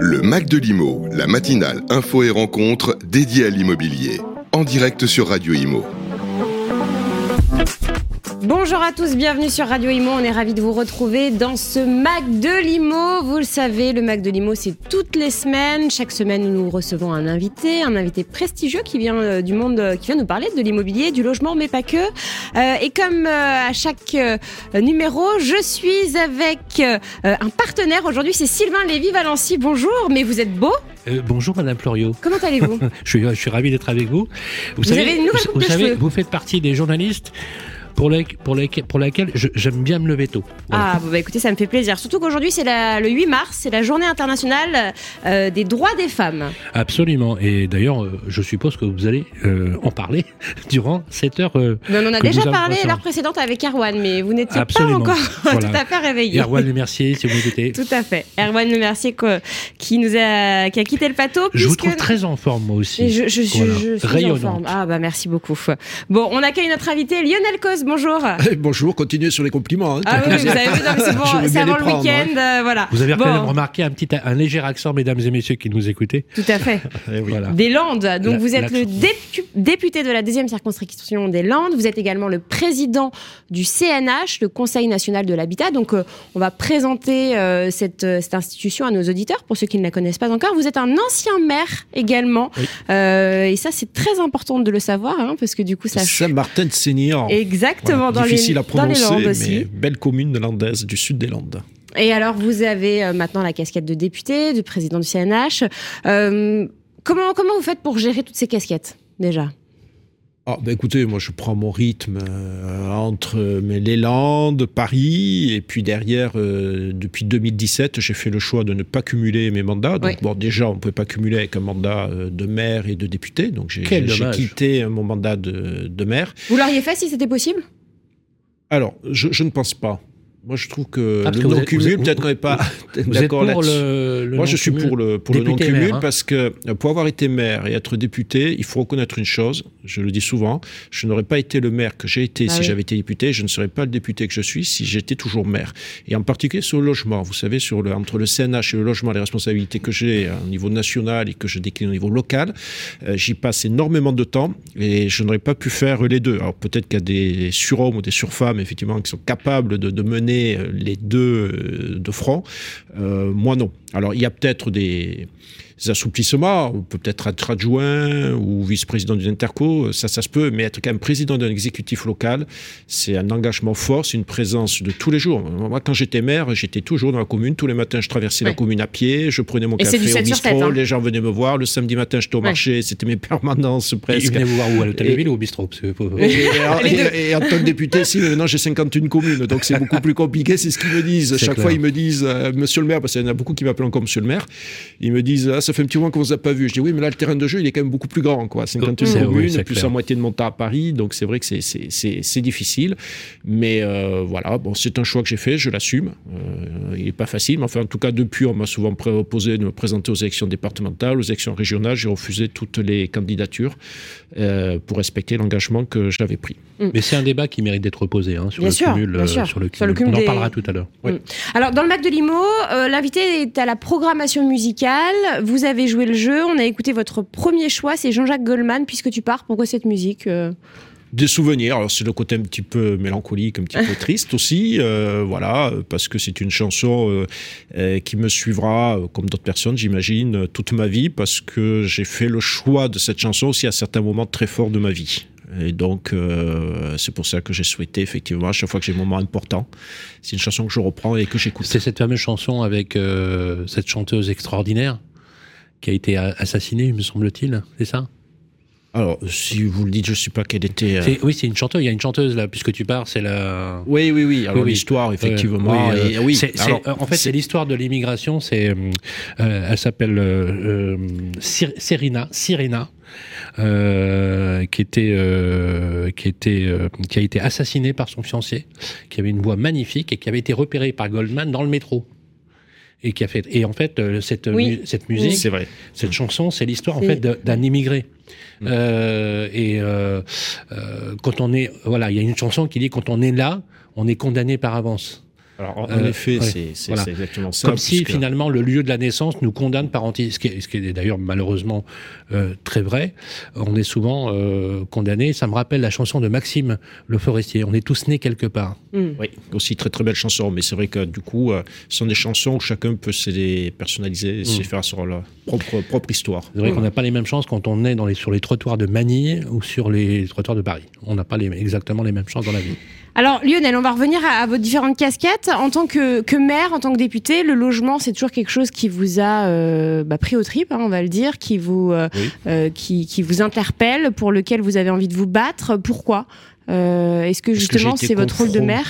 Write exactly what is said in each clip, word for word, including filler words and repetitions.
Le Mac de l'Imo, la matinale info et rencontre dédiée à l'immobilier. En direct sur Radio Imo. Bonjour à tous, bienvenue sur Radio Imo. On est ravis de vous retrouver dans ce Mac de l'Imo. Vous le savez, le Mac de l'Imo, c'est toutes les semaines. Chaque semaine, nous recevons un invité, un invité prestigieux qui vient euh, du monde, euh, qui vient nous parler de l'immobilier, du logement, mais pas que. Euh, et comme euh, à chaque euh, numéro, je suis avec euh, un partenaire. Aujourd'hui, c'est Sylvain Lévy-Valency. Bonjour, mais vous êtes beau. Euh, bonjour Madame Florio. Comment allez-vous? je, suis, je suis ravi d'être avec vous. Vous, vous savez, avez une nouvelle coupe vous, de savez, cheveux. Vous faites partie des journalistes pour, les, pour, les, pour laquelle je, j'aime bien me lever tôt. Voilà. Ah, bon, bah, écoutez, ça me fait plaisir. Surtout qu'aujourd'hui, c'est la, le huit mars, c'est la journée internationale euh, des droits des femmes. Absolument. Et d'ailleurs, euh, je suppose que vous allez euh, en parler durant cette heure. Euh, Mais on en a déjà parlé l'heure précédente avec Erwan, mais vous n'étiez Absolument. pas encore voilà. tout à fait réveillé. Erwan Le Mercier, si vous m'écoutez. Tout à fait. Erwan Le Mercier quoi, qui nous a, qui a quitté le plateau. Je vous trouve très en forme, moi aussi. Je, je, voilà. je, je suis Rayonnante. en forme. Ah bah merci beaucoup. Bon, on accueille notre invité Lionel Cos. Bonjour. Bonjour, continuez sur les compliments. Hein, ah oui, vous avez vu, c'est bon, c'est avant le week-end, hein. euh, voilà. Vous avez bon. quand même remarqué un petit, un léger accent, mesdames et messieurs qui nous écoutez. Tout à fait. oui. voilà. Des Landes. Donc la, vous êtes l'accent. le dépu- député de la deuxième circonscription des Landes. Vous êtes également le président du C N H, le Conseil national de l'habitat. Donc euh, on va présenter euh, cette, cette institution à nos auditeurs pour ceux qui ne la connaissent pas encore. Vous êtes un ancien maire également, oui. euh, et ça c'est très important de le savoir, hein, parce que du coup ça. Saint-Martin-de-Seigneur. Exactement. Voilà, dans difficile les, à prononcer, dans les Landes aussi. Mais belle commune de landaise du sud des Landes. Et alors, vous avez euh, maintenant la casquette de député, de président du C N H. Euh, comment, comment vous faites pour gérer toutes ces casquettes, déjà ? Ah, ben écoutez, moi je prends mon rythme euh, entre euh, les Landes, Paris, et puis derrière, euh, depuis deux mille dix-sept, j'ai fait le choix de ne pas cumuler mes mandats. Donc, oui. bon, déjà, on ne pouvait pas cumuler avec un mandat euh, de maire et de député. Donc, j'ai, j'ai, j'ai quitté mon mandat de, de maire. Vous l'auriez fait si c'était possible ? Alors, je, je ne pense pas. Moi, je trouve que ah, le que non-cumul, peut-être qu'on n'est pas vous d'accord êtes pour là-dessus. Le, le Moi, je suis pour le, pour le non-cumul maire, hein. parce que pour avoir été maire et être député, il faut reconnaître une chose, je le dis souvent, je n'aurais pas été le maire que j'ai été ah si oui. j'avais été député, je ne serais pas le député que je suis si j'étais toujours maire. Et en particulier sur le logement, vous savez, sur le, entre le C N H et le logement, les responsabilités que j'ai au niveau national et que je décline au niveau local, euh, j'y passe énormément de temps et je n'aurais pas pu faire les deux. Alors peut-être qu'il y a des surhommes ou des surfemmes, effectivement, qui sont capables de, de mener les deux de front. Euh, moi, non. Alors, il y a peut-être des, des assouplissements. On peut peut-être être adjoint ou vice-président d'une interco. Ça, ça se peut. Mais être quand même président d'un exécutif local, c'est un engagement fort. C'est une présence de tous les jours. Moi, quand j'étais maire, j'étais toujours dans la commune. Tous les matins, je traversais ouais. la commune à pied. Je prenais mon et café au bistrot. sept, hein. Les gens venaient me voir. Le samedi matin, j'étais au ouais. marché. C'était mes permanences presque. Ils venaient vous voir où? À l'hôtel de ville ou au bistrot? Parce que... et, et, et, et en tant que député, si, maintenant, j'ai cinquante et une communes. Donc, c'est beaucoup plus compliqué. C'est ce qu'ils me disent. C'est Chaque clair. fois, ils me disent, euh, monsieur le maire, parce qu'il y en a beaucoup qui m'appellent encore monsieur le maire, ils me disent, ah, ça fait un petit moment qu'on vous a pas vu. Je dis, oui, mais là, le terrain de jeu, il est quand même beaucoup plus grand, quoi. cinquante et une communes, oui, plus la moitié de mon temps à Paris. Donc, c'est vrai que c'est, c'est, c'est, c'est difficile. Mais euh, voilà, bon, c'est un choix que j'ai fait, je l'assume. Euh, il n'est pas facile. Mais enfin, en tout cas, depuis, on m'a souvent proposé de me présenter aux élections départementales, aux élections régionales. J'ai refusé toutes les candidatures euh, pour respecter l'engagement que j'avais pris. Mmh. Mais c'est un débat qui mérite d'être posé, hein, sur, bien le sûr, cumul, bien sûr. sur le cumul. Sur le cumul. On en des... parlera tout à l'heure. Mmh. Oui. Alors, dans le Mac de l'Imo, euh, l'invité est à la programmation musicale. Vous avez joué le jeu. On a écouté votre premier choix, c'est Jean-Jacques Goldman. Puisque tu pars, pourquoi cette musique euh... Des souvenirs, alors c'est le côté un petit peu mélancolique, un petit peu triste aussi, euh, voilà, parce que c'est une chanson euh, euh, qui me suivra, euh, comme d'autres personnes j'imagine, toute ma vie, parce que j'ai fait le choix de cette chanson aussi à certains moments très forts de ma vie. Et donc, euh, c'est pour ça que j'ai souhaité, effectivement, à chaque fois que j'ai un moment important, c'est une chanson que je reprends et que j'écoute. C'est cette fameuse chanson avec euh, cette chanteuse extraordinaire qui a été assassinée, me semble-t-il, c'est ça ? Alors, si vous le dites, je ne sais pas quelle était... Euh... C'est, oui, c'est une chanteuse. Il y a une chanteuse, là, puisque tu pars, c'est la... Oui, oui, oui. Alors, oui, l'histoire, effectivement... Euh, oui, et, oui. C'est, alors, c'est, en fait, c'est... c'est l'histoire de l'immigration. C'est, euh, elle s'appelle euh, euh, Serena, Sirena, euh, qui, était, euh, qui, était, euh, qui a été assassinée par son fiancé, qui avait une voix magnifique et qui avait été repérée par Goldman dans le métro. Et qui a fait, et en fait, cette, oui. mu- cette musique, c'est vrai. cette chanson, c'est l'histoire c'est... en fait de, d'un immigré. Mmh. Euh, et euh, euh, quand on est, voilà, il y a une chanson qui dit quand on est là, on est condamné par avance. Alors, en, en euh, effet, ouais, c'est, c'est, voilà. c'est exactement ça. Comme si, que... finalement, le lieu de la naissance nous condamne par anticipation, ce qui est, ce qui est d'ailleurs malheureusement euh, très vrai. On est souvent euh, condamnés. Ça me rappelle la chanson de Maxime Le Forestier. On est tous nés quelque part. Mm. Oui, aussi très très belle chanson. Mais c'est vrai que du coup, euh, ce sont des chansons où chacun peut se les personnaliser, mm. se faire sur leur propre, propre histoire. C'est vrai mm. qu'on n'a pas les mêmes chances quand on est dans les, sur les trottoirs de Manille ou sur les trottoirs de Paris. On n'a pas les, exactement les mêmes chances dans la vie. Alors Lionel, on va revenir à, à vos différentes casquettes. En tant que, que maire, en tant que député, le logement, c'est toujours quelque chose qui vous a euh, bah, pris aux tripes, hein, on va le dire, qui vous, euh, oui. euh, qui, qui vous interpelle, pour lequel vous avez envie de vous battre. Pourquoi ? euh, Est-ce que justement Est-ce que c'est votre rôle de maire ?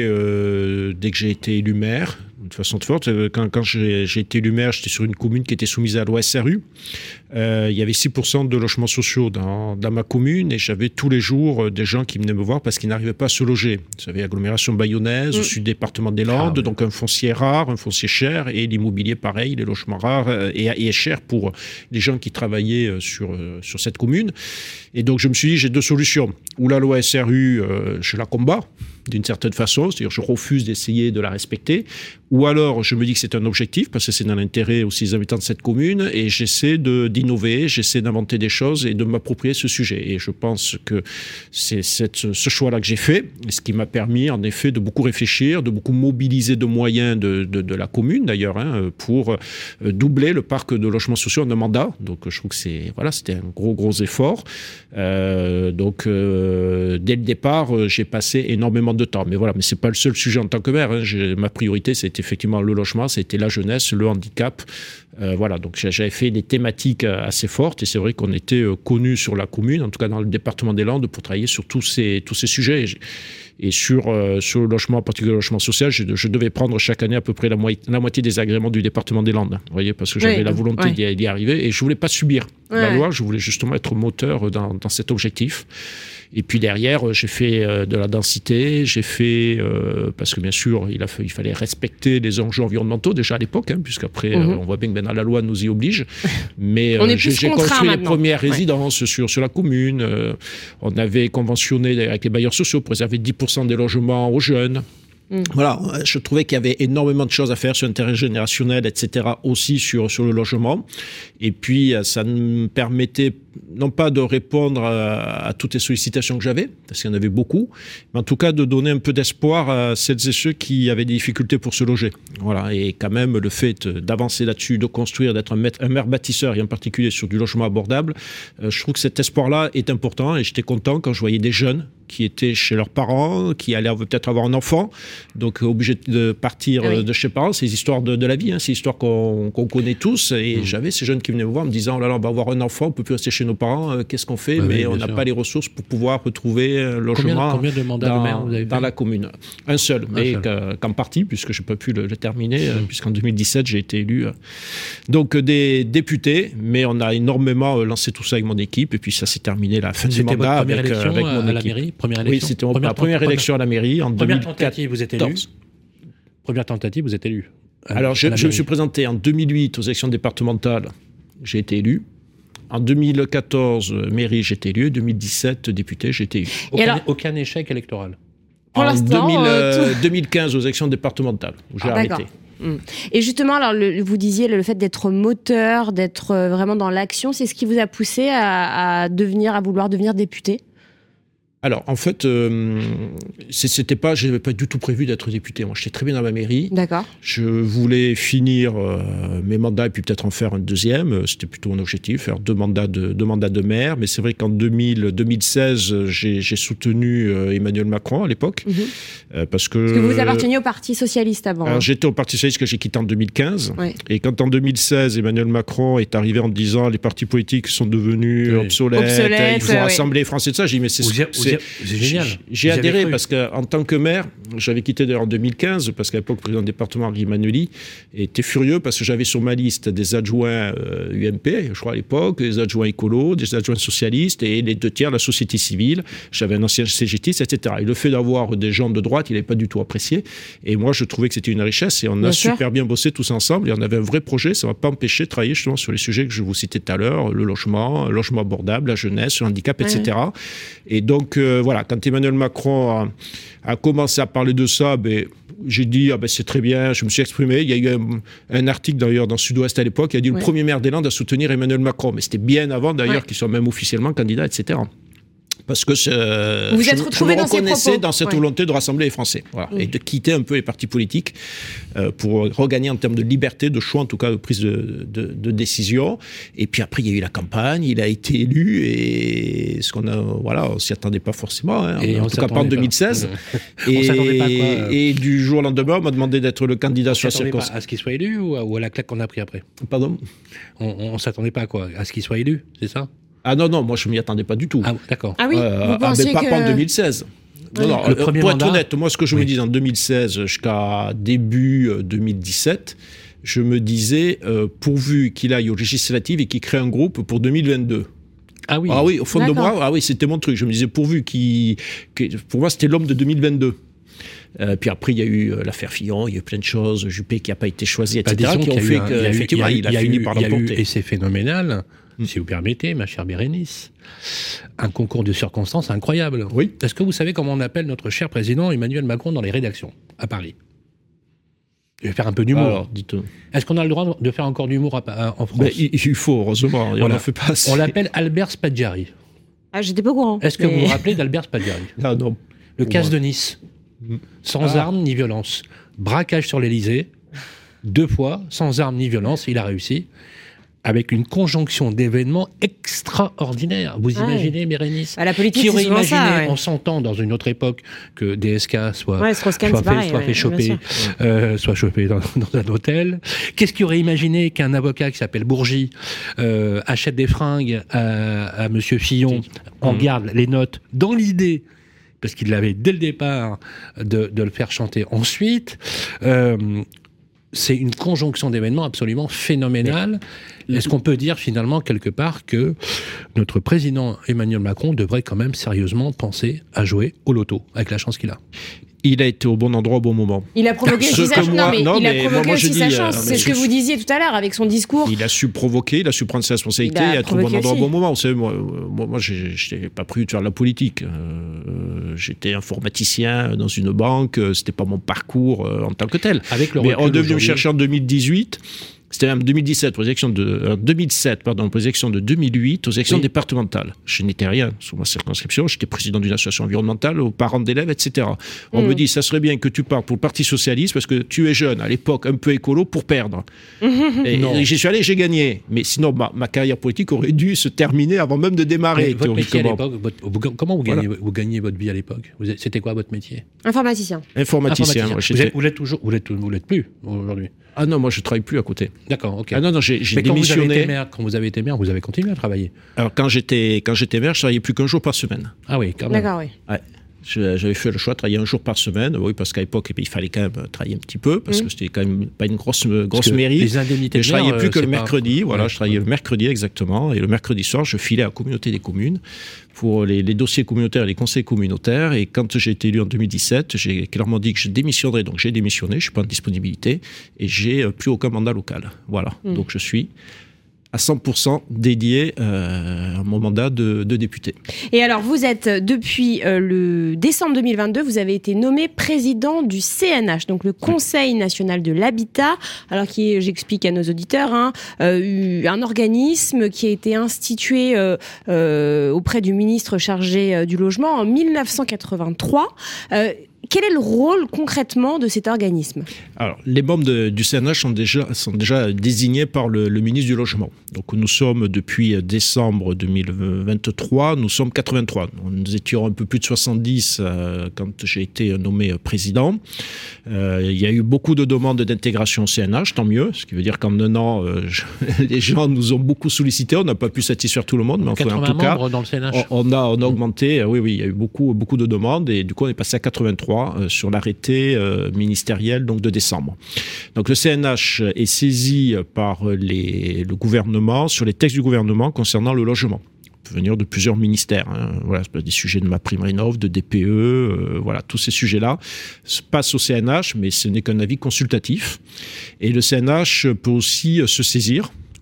euh, Dès que j'ai été élu maire, de façon forte. Quand, quand j'ai, j'ai été élu maire, j'étais sur une commune qui était soumise à la loi S R U. Euh, il y avait six pour cent de logements sociaux dans, dans ma commune et j'avais tous les jours des gens qui venaient me voir parce qu'ils n'arrivaient pas à se loger. Vous savez, agglomération bayonnaise, mmh. au sud département des Landes, ah, oui. donc un foncier rare, un foncier cher et l'immobilier pareil, les logements rares et, et cher pour les gens qui travaillaient sur, sur cette commune. Et donc je me suis dit, j'ai deux solutions. Ou la loi S R U, euh, je la combats d'une certaine façon, c'est-à-dire je refuse d'essayer de la respecter, ou alors je me dis que c'est un objectif, parce que c'est dans l'intérêt aussi des habitants de cette commune, et j'essaie de, d'innover, j'essaie d'inventer des choses et de m'approprier ce sujet. Et je pense que c'est cette, ce choix-là que j'ai fait, ce qui m'a permis en effet de beaucoup réfléchir, de beaucoup mobiliser de moyens de, de, de la commune d'ailleurs, hein, pour doubler le parc de logements sociaux en un mandat. Donc je trouve que c'est, voilà, c'était un gros gros effort. Euh, donc euh, dès le départ, j'ai passé énormément de temps. Mais voilà, mais c'est pas le seul sujet en tant que maire. Hein. J'ai, ma priorité, c'était effectivement le logement, c'était la jeunesse, le handicap. Euh, voilà, donc j'avais fait des thématiques assez fortes et c'est vrai qu'on était euh, connus sur la commune, en tout cas dans le département des Landes, pour travailler sur tous ces, tous ces sujets. Et, et sur, euh, sur le logement, en particulier le logement social, je, je devais prendre chaque année à peu près la, mo- la moitié des agréments du département des Landes. Vous voyez, parce que j'avais oui, la volonté ouais. d'y, d'y arriver et je voulais pas subir ouais. la loi, je voulais justement être moteur dans, dans cet objectif. Et puis derrière, j'ai fait euh, de la densité, j'ai fait, euh, parce que bien sûr, il, a fait, il fallait respecter les enjeux environnementaux déjà à l'époque, hein, puisqu'après, mm-hmm. euh, on voit bien que maintenant la loi nous y oblige. Mais euh, j'ai, j'ai construit les premières résidences ouais. sur, sur la commune. Euh, on avait conventionné avec les bailleurs sociaux pour réserver dix pour cent des logements aux jeunes. Mmh. Voilà, je trouvais qu'il y avait énormément de choses à faire sur l'intergénérationnel, et cetera, aussi sur, sur le logement. Et puis, ça me permettait non pas de répondre à, à toutes les sollicitations que j'avais, parce qu'il y en avait beaucoup, mais en tout cas de donner un peu d'espoir à celles et ceux qui avaient des difficultés pour se loger. Voilà, et quand même, le fait d'avancer là-dessus, de construire, d'être un, maître, un maire bâtisseur, et en particulier sur du logement abordable, euh, je trouve que cet espoir-là est important, et j'étais content quand je voyais des jeunes qui étaient chez leurs parents, qui allaient peut-être avoir un enfant, donc obligés de partir oui. de chez les parents. C'est les histoires de, de la vie, hein, c'est l'histoire qu'on, qu'on connaît tous. Et mmh. j'avais ces jeunes qui venaient me voir en me disant « Oh là là, on va avoir un enfant, on ne peut plus rester chez nos parents, euh, qu'est-ce qu'on fait ?» bah, Mais oui, on n'a pas les ressources pour pouvoir retrouver un logement combien, combien de mandats dans, de maire vous avez dans la commune. Un seul, un mais seul. qu'en partie, puisque je n'ai pas pu le, le terminer, mmh. puisqu'en deux mille dix-sept, j'ai été élu. Donc des députés, mais on a énormément lancé tout ça avec mon équipe. Et puis ça s'est terminé la fin du mandat avec, avec mon à équipe. La mairie, première élection. Oui, c'était première, première élection à la mairie en première deux mille quatorze. Tentative, vous êtes élu. Première tentative, vous êtes élu. Alors, je, je me suis présenté en deux mille huit aux élections départementales. J'ai été élu. En deux mille quatorze, mairie, j'ai été élu. deux mille dix-sept, député, j'ai été élu. Aucun, alors, aucun échec électoral. Pour en l'instant, deux mille, euh, deux mille quinze, aux élections départementales, où j'ai ah, arrêté. Mmh. Et justement, alors le, vous disiez le fait d'être moteur, d'être vraiment dans l'action, c'est ce qui vous a poussé à, à devenir, à vouloir devenir député ? Alors, en fait, euh, c'était pas, j'avais pas du tout prévu d'être député. Moi, j'étais très bien dans ma mairie. D'accord. Je voulais finir euh, mes mandats et puis peut-être en faire un deuxième. C'était plutôt mon objectif, faire deux mandats de, deux mandats de maire. Mais c'est vrai qu'en deux mille, deux mille seize, j'ai, j'ai soutenu euh, Emmanuel Macron à l'époque. Mm-hmm. Euh, parce que, parce que vous apparteniez au Parti Socialiste avant. Alors, hein. J'étais au Parti Socialiste que j'ai quitté en deux mille quinze. Ouais. Et quand en deux mille seize, Emmanuel Macron est arrivé en disant les partis politiques sont devenus oui. obsolètes, Obsolète, il faut ouais, rassembler les Français, tout ça, j'ai dit mais c'est... Vous, c'est, c'est génial. J'ai adhéré parce qu'en tant que maire, j'avais quitté d'ailleurs en deux mille quinze parce qu'à l'époque, le président du département, Guy Manoli, était furieux parce que j'avais sur ma liste des adjoints euh, U M P, je crois à l'époque, des adjoints écolos, des adjoints socialistes et les deux tiers de la société civile. J'avais un ancien C G T, et cetera. Et le fait d'avoir des gens de droite, il n'avait pas du tout apprécié. Et moi, je trouvais que c'était une richesse et on bien a sûr. super bien bossé tous ensemble et on avait un vrai projet. Ça ne m'a pas empêché de travailler justement sur les sujets que je vous citais tout à l'heure, le logement, le logement abordable, la jeunesse, le handicap, ouais. et cetera. Et donc, euh, voilà, quand Emmanuel Macron a, a commencé à parler de ça, ben, j'ai dit, ah ben c'est très bien, je me suis exprimé. Il y a eu un, un article d'ailleurs dans Sud-Ouest à l'époque qui a dit ouais. le premier maire des Landes à soutenir Emmanuel Macron. Mais c'était bien avant d'ailleurs ouais. qu'il soit même officiellement candidat, et cetera. Parce que euh, vous je, êtes retrouvé je me dans reconnaissais dans cette ouais. volonté de rassembler les Français voilà, oui. et de quitter un peu les partis politiques euh, pour regagner en termes de liberté, de choix, en tout cas de prise de, de, de décision. Et puis après, il y a eu la campagne, il a été élu et ce qu'on a, voilà, on s'y attendait pas forcément, hein, et en tout cas pas en deux mille seize. Pas. Et, on s'attendait pas à quoi, euh... et du jour au lendemain, on m'a demandé d'être le candidat on sur la circonscription. À ce qu'il soit élu ou à, ou à la claque qu'on a pris après? Pardon? On, on s'attendait pas à quoi? À ce qu'il soit élu, c'est ça? Ah non, non, moi je ne m'y attendais pas du tout. Ah, d'accord. Ah oui, euh, vous pensiez ah, mais pas, que... pas en deux mille seize. Oui. Non, non, le premier pour mandat... être honnête, moi ce que je oui. me disais en deux mille seize jusqu'à début deux mille dix-sept, je me disais euh, pourvu qu'il aille aux législatives et qu'il crée un groupe pour deux mille vingt-deux. Ah oui. Ah oui, au fond D'accord. de moi, ah oui, c'était mon truc. Je me disais pourvu qu'il... qu'il pour moi, c'était l'homme de deux mille vingt-deux. Euh, puis après, il y a eu euh, l'affaire Fillon, il y a eu plein de choses, Juppé qui n'a pas été choisi, et cetera, bah, qui ont fait qu'effectivement, il a, il a fini eu, par l'emporter. Et c'est phénoménal, mmh. si vous permettez, ma chère Bérénice, un concours de circonstances incroyable. Oui. Est-ce que vous savez comment on appelle notre cher président Emmanuel Macron dans les rédactions, à Paris? Je vais faire un peu d'humour. Alors, dites-moi. Est-ce qu'on a le droit de faire encore d'humour en France? Ben, il, il faut, heureusement, voilà. On n'en fait pas assez. On l'appelle Albert Spaggiari. Ah, j'étais pas au courant. Est-ce que mais... vous vous rappelez d'Albert Spaggiari? Ah non. Le casse de Nice. Sans ah. armes ni violence. Braquage sur l'Élysée. Deux fois, sans armes ni violence, il a réussi. Avec une conjonction d'événements extraordinaires. Vous ah imaginez, ouais. Bérénice? À la politique, qui aurait c'est imaginé, ça, ouais. en cent ans, dans une autre époque, que D S K soit, ouais, soit, fait, pareil, soit ouais, fait choper, euh, soit chopé dans, dans un hôtel? Qu'est-ce qui aurait imaginé qu'un avocat qui s'appelle Bourgi euh, achète des fringues à, à Monsieur Fillon, en mmh. garde les notes, dans l'idée, parce qu'il l'avait dès le départ, de, de le faire chanter ensuite euh, c'est une conjonction d'événements absolument phénoménale. Est-ce qu'on peut dire finalement quelque part que notre président Emmanuel Macron devrait quand même sérieusement penser à jouer au loto avec la chance qu'il a? Il a été au bon endroit au bon moment. Il a provoqué aussi sa chance. Non, mais non, il a mais provoqué moi, aussi dis, sa chance. Euh, c'est ce que je... vous disiez tout à l'heure avec son discours. Il a su provoquer, il a su prendre ses responsabilités et être au bon endroit aussi. Au bon moment. Vous savez, moi, moi, moi je n'ai pas prévu de faire de la politique. Euh, J'étais informaticien dans une banque. C'était pas mon parcours euh, en tant que tel. Avec le mais on est devenu me chercher en deux mille dix-huit. C'était en deux mille dix-sept, aux élections de, euh, deux mille sept, pardon, aux élections de deux mille huit, aux élections oui. départementales. Je n'étais rien sous ma circonscription, j'étais président d'une association environnementale, aux parents d'élèves, et cetera. On mmh. me dit, ça serait bien que tu parles pour le Parti Socialiste, parce que tu es jeune, à l'époque un peu écolo, pour perdre. et, et j'y suis allé, j'ai gagné. Mais sinon, ma, ma carrière politique aurait dû se terminer avant même de démarrer. Votre métier à l'époque, votre, comment vous gagnez, voilà. vous gagnez votre vie à l'époque? C'était quoi votre métier? Informaticien. Informaticien. Informaticien. Vous, êtes, vous l'êtes toujours, vous l'êtes, vous l'êtes plus aujourd'hui? Ah non, moi je travaille plus à côté. D'accord, ok. Ah non, non, j'ai démissionné. Quand vous avez été maire, quand vous avez été maire, vous avez continué à travailler? Alors quand j'étais quand j'étais maire, je travaillais plus qu'un jour par semaine. Ah oui, quand même. D'accord, oui. Ouais. J'avais fait le choix de travailler un jour par semaine, oui, parce qu'à l'époque, il fallait quand même travailler un petit peu, parce mmh. que c'était quand même pas une grosse, grosse mairie. Les indemnités. Et je travaillais plus que le pas... mercredi, voilà, ouais, je travaillais ouais. le mercredi exactement, et le mercredi soir, je filais à la communauté des communes pour les, les dossiers communautaires et les conseils communautaires. Et quand j'ai été élu en deux mille dix-sept, j'ai clairement dit que je démissionnerais, donc j'ai démissionné, je suis pas en disponibilité, et j'ai plus aucun mandat local. Voilà, mmh. donc je suis à cent pour cent dédié euh, à mon mandat de, de député. Et alors, vous êtes, depuis euh, le décembre deux mille vingt-deux, vous avez été nommé président du C N H, donc le Conseil national de l'habitat, alors qui est, j'explique à nos auditeurs, hein, euh, un organisme qui a été institué euh, euh, auprès du ministre chargé euh, du logement en mille neuf cent quatre-vingt-trois. Euh, Quel est le rôle concrètement de cet organisme? Alors, les membres de, du C N H sont déjà, sont déjà désignés par le, le ministre du Logement. Donc, nous sommes depuis décembre deux mille vingt-trois, nous sommes quatre-vingt-trois. Nous étions un peu plus de soixante-dix euh, quand j'ai été nommé président. Euh, il y a eu beaucoup de demandes d'intégration au C N H, tant mieux, ce qui veut dire qu'en un an, euh, je, les gens nous ont beaucoup sollicité. On n'a pas pu satisfaire tout le monde, mais enfin, en tout cas, dans le C N H. On, on, a, on a augmenté. Oui, oui, il y a eu beaucoup, beaucoup de demandes et du coup, on est passé à quatre-vingt-trois. Sur l'arrêté euh, ministériel donc de décembre. Donc le C N H est saisi par les, le gouvernement sur les textes du gouvernement concernant le logement. Ça peut venir de plusieurs ministères. Hein. Voilà, des sujets de MaPrimeRénov', de D P E, euh, voilà, tous ces sujets-là se passent au C N H, mais ce n'est qu'un avis consultatif. Et le C N H peut aussi se saisir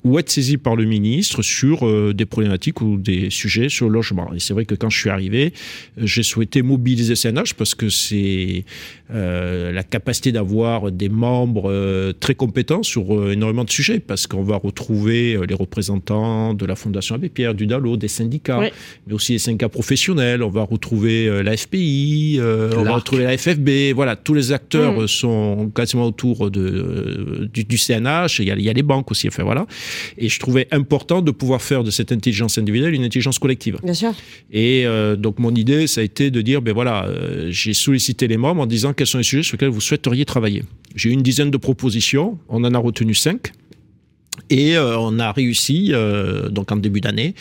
ou être saisi par le ministre sur euh, des problématiques ou des sujets sur le logement. Et c'est vrai que quand je suis arrivé, j'ai souhaité mobiliser C N H parce que c'est euh, la capacité d'avoir des membres euh, très compétents sur euh, énormément de sujets, parce qu'on va retrouver euh, les représentants de la Fondation Abbé Pierre, du DALO, des syndicats, oui. mais aussi les syndicats professionnels. On va retrouver euh, la F P I, euh, on va retrouver la F F B. Voilà, tous les acteurs mmh. sont quasiment autour de, euh, du, du C N H. Il y a, il y a les banques aussi. Enfin, voilà. Et je trouvais important de pouvoir faire de cette intelligence individuelle une intelligence collective. Bien sûr. Et euh, donc, mon idée, ça a été de dire, ben voilà, euh, j'ai sollicité les membres en disant quels sont les sujets sur lesquels vous souhaiteriez travailler. J'ai eu une dizaine de propositions, on en a retenu cinq. Et euh, on a réussi, euh, donc en début d'année,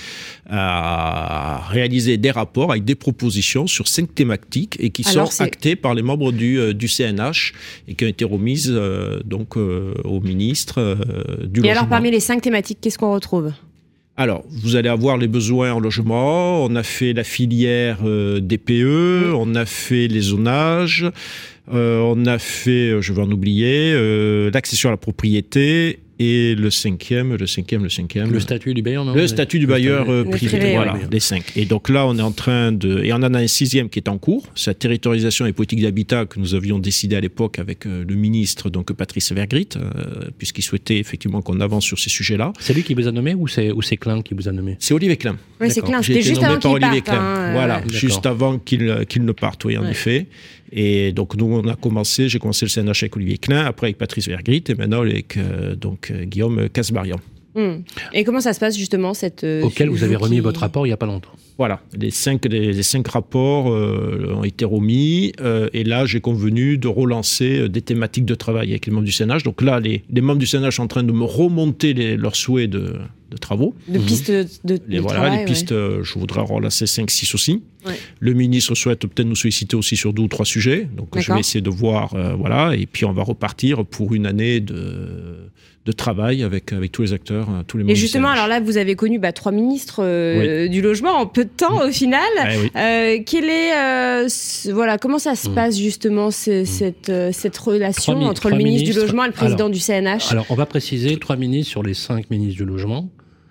à réaliser des rapports avec des propositions sur cinq thématiques et qui Alors, sont c'est... actées par les membres du, euh, du C N H et qui ont été remises euh, donc, euh, au ministre euh, du et logement. Et alors, parmi les cinq thématiques, qu'est-ce qu'on retrouve ? Alors, vous allez avoir les besoins en logement, on a fait la filière euh, D P E, mmh. on a fait les zonages, euh, on a fait, je vais en oublier, euh, l'accession à la propriété. Et le cinquième, le cinquième, le cinquième... Le statut du bailleur, non ? Le statut du bailleur euh, privé, privé, voilà, oui. les cinq. Et donc là, on est en train de... Et on en a un sixième qui est en cours, c'est la territorialisation et politique d'habitat que nous avions décidé à l'époque avec euh, le ministre, donc Patrice Vergrit, euh, puisqu'il souhaitait effectivement qu'on avance sur ces sujets-là. C'est lui qui vous a nommé ou c'est, ou c'est Klein qui vous a nommé ? C'est Olivier Klein. Oui, c'est Klein, c'était juste avant qu'il parte. Hein, voilà, euh, juste avant qu'il, qu'il ne parte, oui, en ouais. effet. Et donc, nous, on a commencé, j'ai commencé le C N H avec Olivier Klein, après avec Patrice Vergrit, et maintenant avec euh, donc, euh, Guillaume Casbarian. Mmh. Et comment ça se passe, justement, cette... Euh, Auquel vous avez remis qui... votre rapport il n'y a pas longtemps. Voilà, les cinq, les, les cinq rapports euh, ont été remis, euh, et là, j'ai convenu de relancer des thématiques de travail avec les membres du C N H. Donc là, les, les membres du C N H sont en train de me remonter les, leurs souhaits de, de travaux. De mmh. pistes de, de, les, de voilà, travail, les pistes, ouais. euh, je voudrais relancer cinq six aussi. Ouais. Le ministre souhaite peut-être nous solliciter aussi sur deux ou trois sujets. Donc, D'accord. je vais essayer de voir, euh, voilà, et puis on va repartir pour une année de... de travail avec, avec tous les acteurs, tous les membres. Et justement, alors là, vous avez connu bah, trois ministres euh, oui. du logement en peu de temps, au final. Ah, oui. euh, quel est, euh, ce, voilà, comment ça se mmh. passe, justement, ce, mmh. cette, euh, cette relation mi- entre le ministre ministres. du Logement et le président alors, du C N H ? Alors, on va préciser, trois ministres sur les cinq ministres du Logement,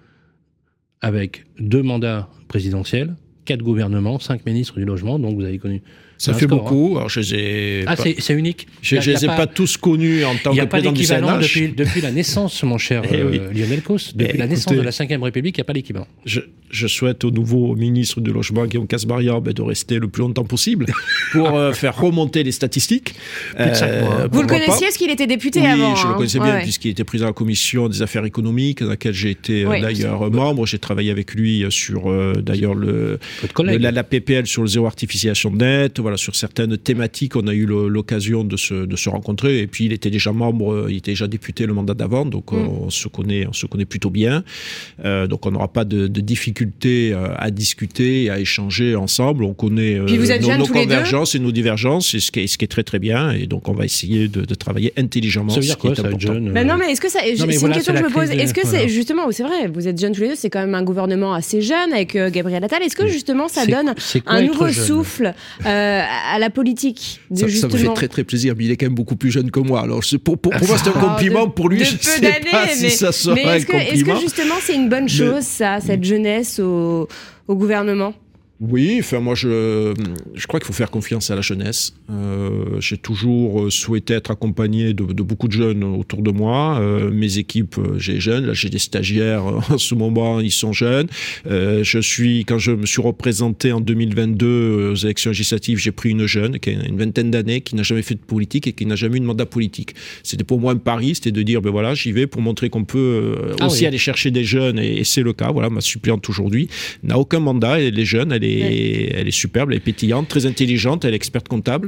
avec deux mandats présidentiels, quatre gouvernements, cinq ministres du Logement, donc vous avez connu... Ça fait score, beaucoup. Hein. Alors, je les ai ah, pas... c'est, c'est unique. Je ne les ai pas... pas tous connus en tant que président du C N H. Il n'y a pas d'équivalent depuis, depuis la naissance, mon cher eh oui. euh, Lionel Causse. Depuis eh, la écoutez, naissance de la cinquième République, il n'y a pas d'équivalent. Je, je souhaite au nouveau ministre du Logement, Guillaume Casbarian, ben, de rester le plus longtemps possible pour euh, faire remonter les statistiques. Euh, Vous le connaissiez, pas. Parce qu'il était député oui, avant. Oui, je hein. le connaissais bien, ouais. puisqu'il était président de la commission des affaires économiques, dans laquelle j'ai été ouais, d'ailleurs membre. J'ai travaillé avec lui sur euh, d'ailleurs le, le, la, la P P L sur le zéro artificialisation nette, voilà, sur certaines thématiques, on a eu le, l'occasion de se, de se rencontrer. Et puis, il était déjà membre, il était déjà député le mandat d'avant, donc mm. on, se connaît, on se connaît plutôt bien. Euh, donc, on n'aura pas de, de difficulté à discuter, à échanger ensemble. On connaît euh, nos, nos convergences et nos divergences, et ce qui, est, ce qui est très très bien. Et donc, on va essayer de, de travailler intelligemment. Ça veut dire quoi, ça, jeune euh... ben non, mais est-ce que ça, non, c'est voilà, une question c'est que je me pose. De... Est-ce que voilà. c'est justement, c'est vrai, vous êtes jeunes tous les deux, c'est quand même un gouvernement assez jeune avec euh, Gabriel Attal. Est-ce que justement, ça c'est, donne c'est un nouveau jeune. souffle euh, à la politique de ça, justement... ça me fait très très plaisir, mais il est quand même beaucoup plus jeune que moi. Alors pour, pour, pour moi c'est un compliment, de, pour lui de je peu sais d'années, pas mais, si ça sera mais est-ce un que, compliment. Est-ce que justement c'est une bonne chose mais... ça, cette jeunesse au, au gouvernement ? Oui, enfin moi je, je crois qu'il faut faire confiance à la jeunesse. Euh, j'ai toujours souhaité être accompagné de, de beaucoup de jeunes autour de moi. Euh, mes équipes, j'ai jeunes, là j'ai des stagiaires en ce moment, ils sont jeunes. Euh, je suis, quand je me suis représenté en deux mille vingt-deux aux élections législatives, j'ai pris une jeune qui a une vingtaine d'années, qui n'a jamais fait de politique et qui n'a jamais eu de mandat politique. C'était pour moi un pari, c'était de dire ben voilà, j'y vais pour montrer qu'on peut ah aussi oui. aller chercher des jeunes et, et c'est le cas. Voilà, ma suppléante aujourd'hui n'a aucun mandat, elle est jeune, elle est Et elle est superbe, elle est pétillante, très intelligente, elle est experte comptable.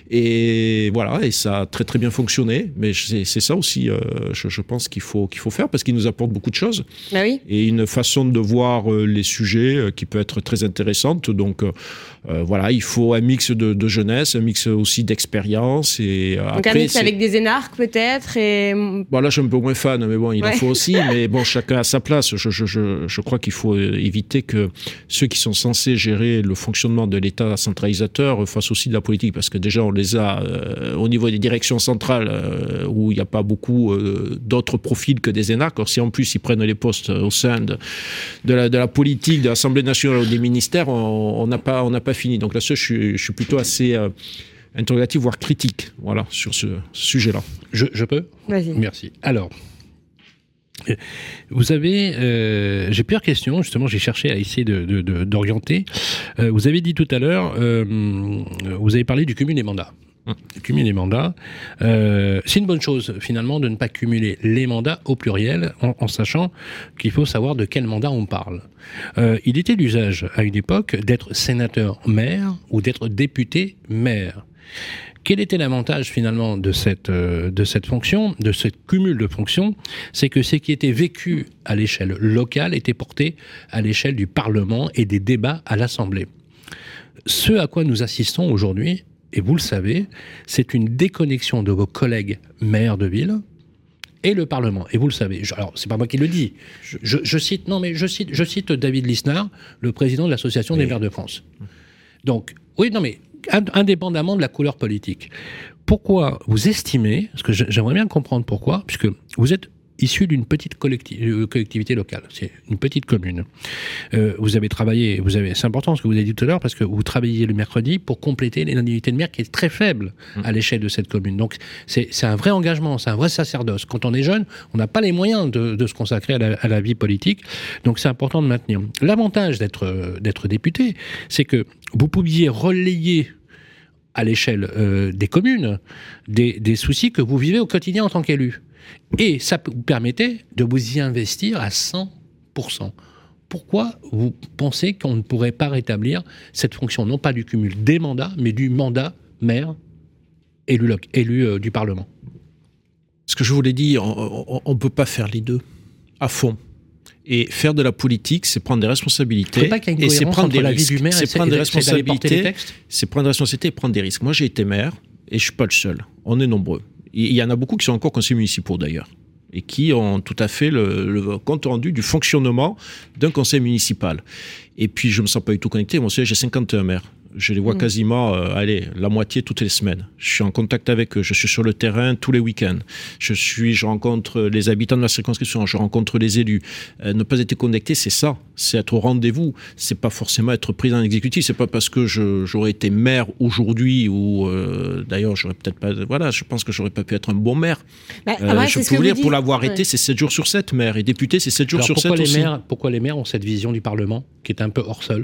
Et voilà, et ça a très très bien fonctionné. Mais c'est, c'est ça aussi, euh, je, je pense qu'il faut, qu'il faut faire parce qu'il nous apporte beaucoup de choses. Ah oui. Et une façon de voir euh, les sujets euh, qui peut être très intéressante. Donc euh, euh, voilà, il faut un mix de, de jeunesse, un mix aussi d'expérience. Et, euh, Donc après, un mix c'est... avec des énarques peut-être et... Bon là je suis un peu moins fan, mais bon il ouais. en faut aussi. Mais bon, chacun à sa place. Je, je, je, je crois qu'il faut éviter que ceux qui sont censés gérer le fonctionnement de l'État centralisateur fasse aussi de la politique, parce que déjà on les a euh, au niveau des directions centrales euh, où il n'y a pas beaucoup euh, d'autres profils que des énarques. Alors si en plus ils prennent les postes au sein de, de, la, de la politique, de l'Assemblée nationale ou des ministères, on n'a pas, on n'a pas fini. Donc là-dessus, je suis, je suis plutôt assez euh, interrogatif, voire critique, voilà, sur ce, ce sujet-là. Je, je peux ? Vas-y. Merci. Alors, vous avez, euh, j'ai plusieurs questions, justement, j'ai cherché à essayer de, de, de, d'orienter. Euh, vous avez dit tout à l'heure, euh, vous avez parlé du cumul des mandats. Le cumul des mandats, euh, c'est une bonne chose, finalement, de ne pas cumuler les mandats au pluriel, en, en sachant qu'il faut savoir de quel mandat on parle. Euh, il était d'usage, à une époque, d'être sénateur-maire ou d'être député-maire. Quel était l'avantage finalement de cette, euh, de cette fonction, de ce cumul de fonctions ? C'est que ce qui était vécu à l'échelle locale était porté à l'échelle du Parlement et des débats à l'Assemblée. Ce à quoi nous assistons aujourd'hui, et vous le savez, c'est une déconnexion de vos collègues maires de ville et le Parlement. Et vous le savez. Je, alors, c'est pas moi qui le dis. Je, je, je cite, non, mais je cite, je cite David Lisnard, le président de l'Association oui. des maires de France. Donc, oui, non, mais indépendamment de la couleur politique. Pourquoi vous estimez, parce que j'aimerais bien comprendre pourquoi, puisque vous êtes issu d'une petite collecti- euh, collectivité locale, c'est une petite commune. Euh, vous avez travaillé, vous avez, c'est important ce que vous avez dit tout à l'heure, parce que vous travaillez le mercredi pour compléter l'indemnité de maire qui est très faible à l'échelle de cette commune. Donc c'est, c'est un vrai engagement, c'est un vrai sacerdoce. Quand on est jeune, on n'a pas les moyens de, de se consacrer à la, à la vie politique, donc c'est important de maintenir. L'avantage d'être, d'être député, c'est que vous pouviez relayer à l'échelle euh, des communes des, des soucis que vous vivez au quotidien en tant qu'élu. Et ça vous permettait de vous y investir à cent pour cent. Pourquoi vous pensez qu'on ne pourrait pas rétablir cette fonction, non pas du cumul des mandats, mais du mandat maire élu, élu euh, du Parlement ? Ce que je vous l'ai dit, on ne peut pas faire les deux à fond. Et faire de la politique, c'est prendre des responsabilités. Pas qu'il y ait une et c'est prendre des la risques. Vie du maire c'est et prendre des c'est, responsabilités. C'est prendre des responsabilités et prendre des risques. Moi, j'ai été maire et je suis pas le seul. On est nombreux. Il y en a beaucoup qui sont encore conseillers municipaux d'ailleurs et qui ont tout à fait le, le compte rendu du fonctionnement d'un conseil municipal. Et puis, je me sens pas du tout connecté. Moi, j'ai cinquante et un maires. Je les vois mmh. quasiment, euh, allez, la moitié toutes les semaines. Je suis en contact avec eux, je suis sur le terrain tous les week-ends. Je suis, je rencontre les habitants de ma circonscription, je rencontre les élus. Euh, ne pas être connecté, c'est ça, c'est être au rendez-vous. C'est pas forcément être président exécutif. C'est pas parce que je, j'aurais été maire aujourd'hui ou euh, d'ailleurs j'aurais peut-être pas, voilà, je pense que j'aurais pas pu être un bon maire. Bah, euh, ouais, je peux vous dire, pour l'avoir ouais. été, c'est sept jours sur sept maire et député, c'est sept jours alors, sur sept les aussi. Maires, pourquoi les maires ont cette vision du Parlement qui est un peu hors sol ?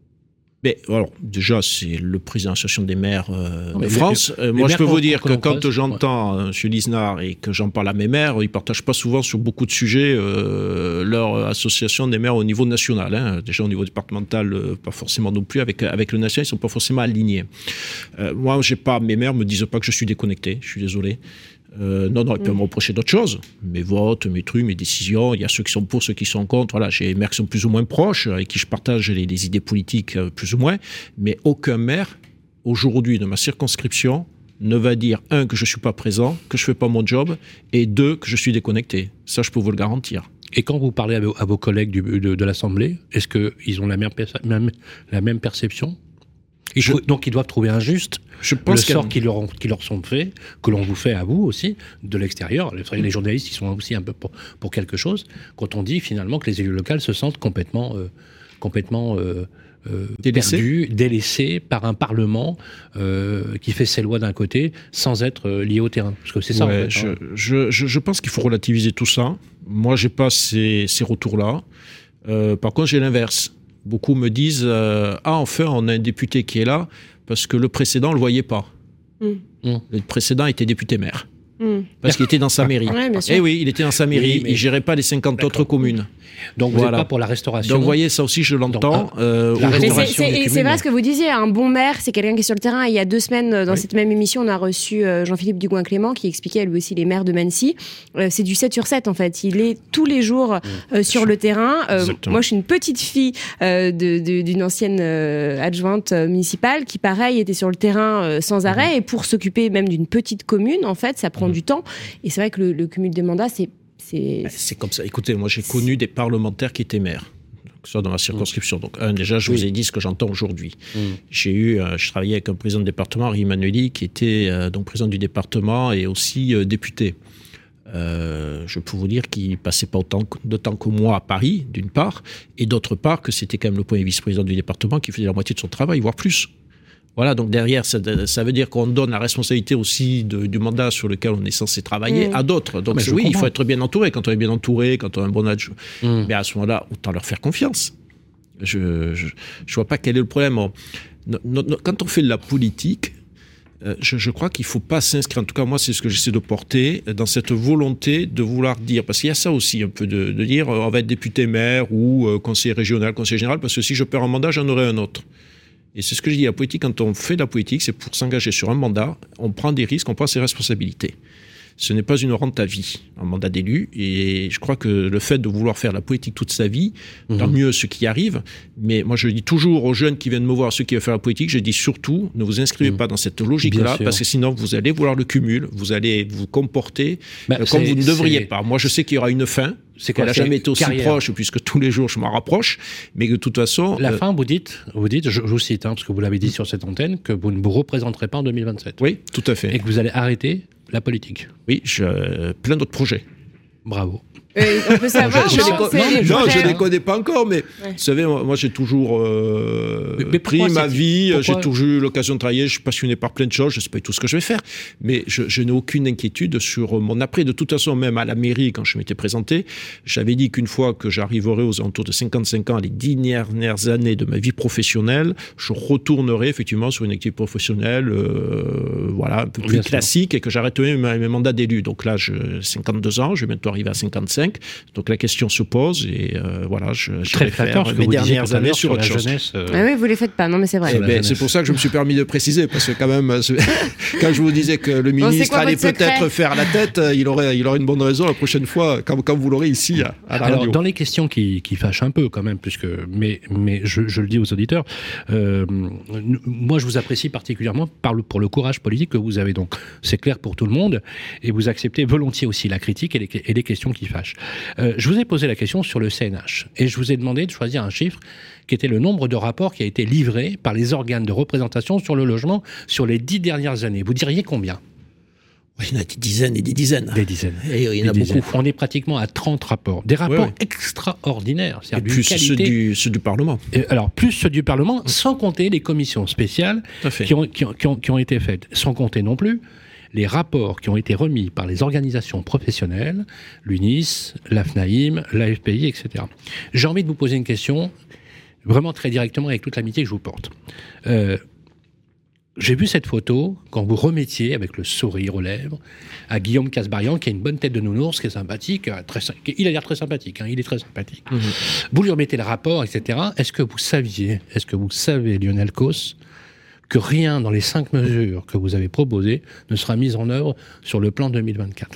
Mais alors, déjà, c'est le président de l'association des maires euh, non, de les, France. les, euh, les moi, je peux vous dire que quand creuse, j'entends ouais. M. Lisnard et que j'en parle à mes maires, ils ne partagent pas souvent sur beaucoup de sujets euh, leur association des maires au niveau national. Hein. Déjà, au niveau départemental, euh, pas forcément non plus. Avec, avec le national, ils ne sont pas forcément alignés. Euh, moi, j'ai pas, mes maires ne me disent pas que je suis déconnecté. Je suis désolé. Euh, non, non, ils peuvent mmh. me reprocher d'autres choses. Mes votes, mes trucs, mes décisions. Il y a ceux qui sont pour, ceux qui sont contre. Voilà, j'ai des maires qui sont plus ou moins proches, avec qui je partage les, les idées politiques euh, plus ou moins. Mais aucun maire, aujourd'hui, de ma circonscription, ne va dire, un, que je ne suis pas présent, que je ne fais pas mon job, et deux, que je suis déconnecté. Ça, je peux vous le garantir. Et quand vous parlez à vos, à vos collègues du, de, de l'Assemblée, est-ce qu'ils ont la même, même, la même perception ? Je, faut, donc ils doivent trouver un juste je pense le sort qui leur, ont, qui leur sont faits, que l'on vous fait à vous aussi, de l'extérieur. Les, les journalistes, ils sont aussi un peu pour, pour quelque chose, quand on dit finalement que les élus locaux se sentent complètement, euh, complètement euh, euh, délaissés. perdus, délaissés par un Parlement euh, qui fait ses lois d'un côté, sans être euh, lié au terrain. Parce que c'est ça, ouais, en fait, je, hein. je, je, je pense qu'il faut relativiser tout ça. Moi, j'ai pas ces, ces retours-là. Euh, par contre, j'ai l'inverse. Beaucoup me disent euh, « Ah, enfin, on a un député qui est là, parce que le précédent, on ne le voyait pas. Mm. » Le précédent était député maire. Mm. Parce qu'il était dans sa mairie. Ouais, eh oui, il était dans sa mairie. Oui, mais... Il ne gérait pas les cinquante D'accord. autres communes. Donc, vous n'êtes voilà. pas pour la restauration. Donc, vous voyez, ça aussi, je l'entends. Donc, euh, la restauration c'est, c'est, c'est vrai ce que vous disiez. Un bon maire, c'est quelqu'un qui est sur le terrain. Il y a deux semaines, dans oui. cette même émission, on a reçu Jean-Philippe Dugouin-Clément qui expliquait lui aussi les maires de Mancy. Euh, c'est du sept sur sept, en fait. Il est tous les jours euh, sur le terrain. Euh, moi, je suis une petite fille euh, de, de, d'une ancienne euh, adjointe municipale qui, pareil, était sur le terrain euh, sans arrêt. Mmh. Et pour s'occuper même d'une petite commune, en fait, ça prend mmh. du temps. Et c'est vrai que le, le cumul des mandats, c'est... C'est... c'est comme ça. Écoutez, moi j'ai connu des parlementaires qui étaient maires. que ce soit dans ma circonscription. Donc, un, déjà, je oui. vous ai dit ce que j'entends aujourd'hui. Mmh. J'ai eu, euh, je travaillais avec un président de département, Henri Emmanueli, qui était euh, donc président du département et aussi euh, député. Euh, je peux vous dire qu'il passait pas autant de temps que moi à Paris, d'une part, et d'autre part que c'était quand même le premier vice-président du département qui faisait la moitié de son travail, voire plus. Voilà, donc derrière, ça, ça veut dire qu'on donne la responsabilité aussi de, du mandat sur lequel on est censé travailler mmh. à d'autres. Donc oui, comprends. Il faut être bien entouré. Quand on est bien entouré, quand on a un bon adjoint, mmh. mais à ce moment-là, autant leur faire confiance. Je ne vois pas quel est le problème. On, no, no, no, quand on fait de la politique, euh, je, je crois qu'il ne faut pas s'inscrire, en tout cas moi c'est ce que j'essaie de porter, dans cette volonté de vouloir dire, parce qu'il y a ça aussi un peu, de, de dire on va être député maire ou euh, conseiller régional, conseiller général, parce que si je perds un mandat, j'en aurai un autre. Et c'est ce que je dis, la politique, quand on fait de la politique, c'est pour s'engager sur un mandat, on prend des risques, on prend ses responsabilités. Ce n'est pas une rente à vie, un mandat d'élu. Et je crois que le fait de vouloir faire la politique toute sa vie, mmh. tant mieux ce qui arrive. Mais moi, je dis toujours aux jeunes qui viennent me voir, ceux qui veulent faire la politique, je dis surtout, ne vous inscrivez mmh. pas dans cette logique-là, parce que sinon, vous allez vouloir le cumul, vous allez vous comporter bah, euh, comme vous ne devriez pas. Moi, je sais qu'il y aura une fin. C'est qu'elle n'a jamais été aussi carrière. proche, puisque tous les jours, je m'en rapproche. Mais que de toute façon... La euh, fin, vous dites, vous dites je, je vous cite, hein, parce que vous l'avez dit mmh. sur cette antenne, que vous ne vous représenterez pas en deux mille vingt-sept. Oui, tout à fait. Et que vous allez arrêter la politique. Oui, je, euh, plein d'autres projets. Bravo. Euh, on peut savoir, je, non, je, non, les non je ne les connais pas encore, mais ouais. vous savez, moi, moi j'ai toujours euh, mais, mais pris ma vie, j'ai toujours eu l'occasion de travailler, je suis passionné par plein de choses, je ne sais pas tout ce que je vais faire, mais je, je n'ai aucune inquiétude sur mon après. De toute façon, même à la mairie, quand je m'étais présenté, j'avais dit qu'une fois que j'arriverai aux alentours de cinquante-cinq ans, les dix dernières années de ma vie professionnelle, je retournerai effectivement sur une activité professionnelle euh, voilà, un peu plus Bien classique sûr. Et que j'arrêterai mes, mes mandats d'élu. Donc là, j'ai cinquante-deux ans, je vais bientôt arriver à cinquante-cinq. Donc la question se pose et euh, voilà, je, je vais faire mes dernières années sur autre chose. Jeunesse, euh... ah oui, vous les faites pas, non mais c'est vrai. Eh ben, c'est pour ça que je me suis permis de préciser, parce que quand même, quand je vous disais que le ministre bon, allait peut-être faire la tête, il aurait, il aurait une bonne raison la prochaine fois, quand, quand vous l'aurez ici à, à la Alors, radio. Dans les questions qui, qui fâchent un peu quand même, puisque, mais, mais je, je le dis aux auditeurs, euh, moi je vous apprécie particulièrement par le, pour le courage politique que vous avez, donc c'est clair pour tout le monde, et vous acceptez volontiers aussi la critique et les, et les questions qui fâchent. Euh, je vous ai posé la question sur le C N H et je vous ai demandé de choisir un chiffre qui était le nombre de rapports qui a été livré par les organes de représentation sur le logement sur les dix dernières années. Vous diriez combien ? Il y en a des dizaines et des dizaines. Des dizaines. Et il y en a beaucoup. On est pratiquement à trente rapports. Des rapports ouais, ouais. extraordinaires. Et plus qualité... ceux, du, ceux du Parlement. Et alors, plus ceux du Parlement, mmh. sans compter les commissions spéciales qui ont, qui, ont, qui, ont, qui ont été faites. Sans compter non plus les rapports qui ont été remis par les organisations professionnelles, l'U N I S, l'A F N A I M, l'A F P I, et cetera. J'ai envie de vous poser une question, vraiment très directement, avec toute l'amitié que je vous porte. Euh, j'ai vu cette photo, quand vous remettiez, avec le sourire aux lèvres, à Guillaume Casbarian, qui a une bonne tête de nounours, qui est sympathique, très, il a l'air très sympathique, hein, il est très sympathique. Mmh. Vous lui remettez le rapport, et cetera. Est-ce que vous saviez, est-ce que vous savez, Lionel Causse, que rien dans les cinq mesures que vous avez proposées ne sera mis en œuvre sur le plan deux mille vingt-quatre.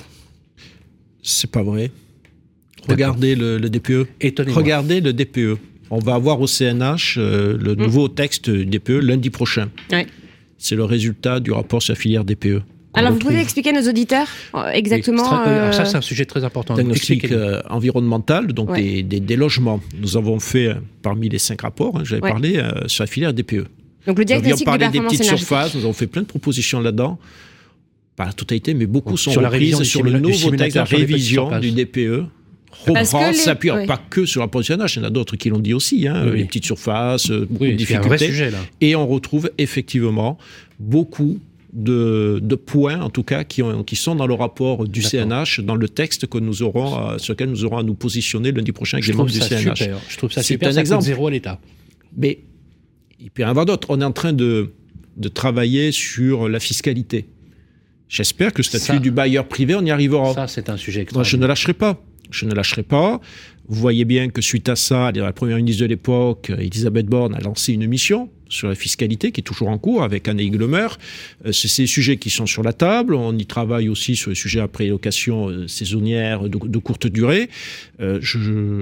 C'est pas vrai. Regardez le, le D P E. Étonnez-moi. Regardez le D P E. On va avoir au C N H euh, le mmh. nouveau texte du D P E lundi prochain. Ouais. C'est le résultat du rapport sur la filière D P E. Alors, vous pouvez expliquer à nos auditeurs exactement... Oui, euh... Ça, c'est un sujet très important. Diagnostic euh, environnemental, donc ouais. des, des, des logements. Nous avons fait, parmi les cinq rapports, hein, j'avais ouais. parlé, euh, sur la filière D P E. Donc le diagnostic nous avions parlé de des petites surfaces, nous avons fait plein de propositions là-dedans, pas la totalité, mais beaucoup donc, sont sur reprises sur le nouveau texte, la révision du D P E. Reprend, s'appuie oui. pas que sur la position C N H, il y en a d'autres qui l'ont dit aussi, hein, oui. les petites surfaces, beaucoup oui, de difficultés. C'est un vrai sujet, là. Et on retrouve effectivement beaucoup de, de points, en tout cas, qui, ont, qui sont dans le rapport du D'accord. C N H, dans le texte que nous aurons, euh, sur lequel nous aurons à nous positionner lundi prochain avec les membres du C N H. Super. Je trouve ça c'est super, un ça exemple. Coûte zéro à l'État. Mais il peut y en avoir d'autres. On est en train de, de travailler sur la fiscalité. J'espère que le statut ça, du bailleur privé, on y arrivera. Ça, c'est un sujet extraordinaire. Moi, je ne lâcherai pas. Je ne lâcherai pas. Vous voyez bien que suite à ça, la première ministre de l'époque, Elisabeth Borne, a lancé une mission sur la fiscalité qui est toujours en cours avec Anne Glemer. C'est ces sujets qui sont sur la table. On y travaille aussi sur les sujets après location saisonnière de, de courte durée. Euh, je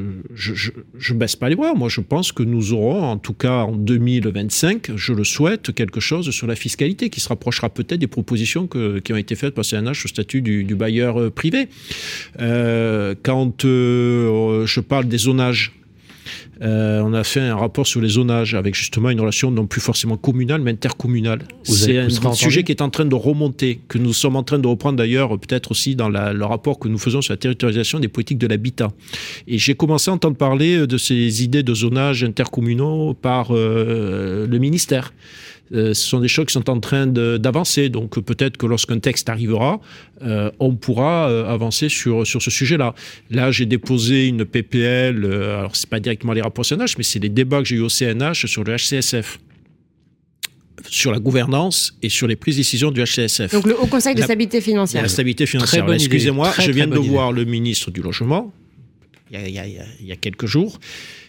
ne baisse pas les bras. Moi, je pense que nous aurons, en tout cas en deux mille vingt-cinq, je le souhaite, quelque chose sur la fiscalité qui se rapprochera peut-être des propositions que, qui ont été faites par C N H au statut du, du bailleur privé. Euh, quand euh, je parle des zonages, Euh, on a fait un rapport sur les zonages avec justement une relation non plus forcément communale, mais intercommunale. C'est un, un sujet qui est en train de remonter, que nous sommes en train de reprendre d'ailleurs peut-être aussi dans la, le rapport que nous faisons sur la territorialisation des politiques de l'habitat. Et j'ai commencé à entendre parler de ces idées de zonage intercommunaux par euh, le ministère. Euh, ce sont des choses qui sont en train de, d'avancer. Donc peut-être que lorsqu'un texte arrivera, euh, on pourra euh, avancer sur, sur ce sujet-là. Là, j'ai déposé une P P L, euh, alors c'est pas directement les rapports C N H, mais c'est les débats que j'ai eu au C N H sur le H C S F, sur la gouvernance et sur les prises de décision du H C S F. Donc le Haut Conseil de la, stabilité financière. La stabilité financière. Alors, excusez-moi, très, je viens de idée. voir le ministre du Logement, il y a, il y a, il y a quelques jours,